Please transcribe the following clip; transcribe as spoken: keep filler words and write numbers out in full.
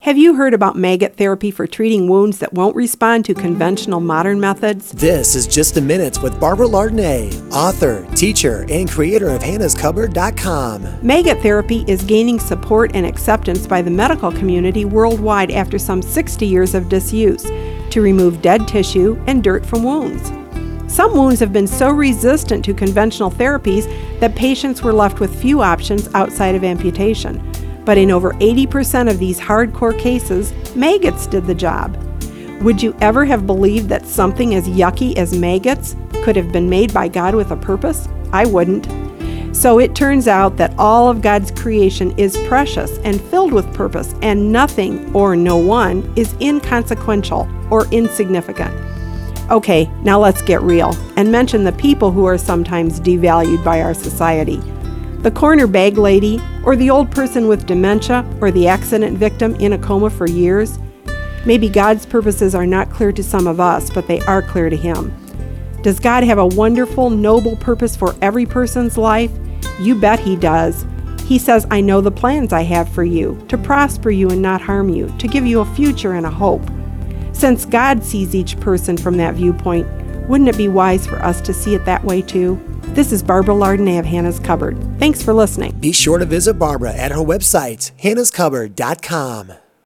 Have you heard about maggot therapy for treating wounds that won't respond to conventional modern methods? This is Just a Minute with Barbara Lardnay, author, teacher, and creator of Hannah's Cupboard dot com. Maggot therapy is gaining support and acceptance by the medical community worldwide after some sixty years of disuse to remove dead tissue and dirt from wounds. Some wounds have been so resistant to conventional therapies that patients were left with few options outside of amputation. But in over eighty percent of these hardcore cases, maggots did the job. Would you ever have believed that something as yucky as maggots could have been made by God with a purpose? I wouldn't. So it turns out that all of God's creation is precious and filled with purpose, and nothing or no one is inconsequential or insignificant. Okay, now let's get real and mention the people who are sometimes devalued by our society. The corner bag lady, or the old person with dementia, or the accident victim in a coma for years. Maybe God's purposes are not clear to some of us, but they are clear to Him. Does God have a wonderful, noble purpose for every person's life? You bet He does. He says, I know the plans I have for you, to prosper you and not harm you, to give you a future and a hope. Since God sees each person from that viewpoint, wouldn't it be wise for us to see it that way too? This is Barbara Lardnay of Hannah's Cupboard. Thanks for listening. Be sure to visit Barbara at her website, Hannah's Cupboard dot com.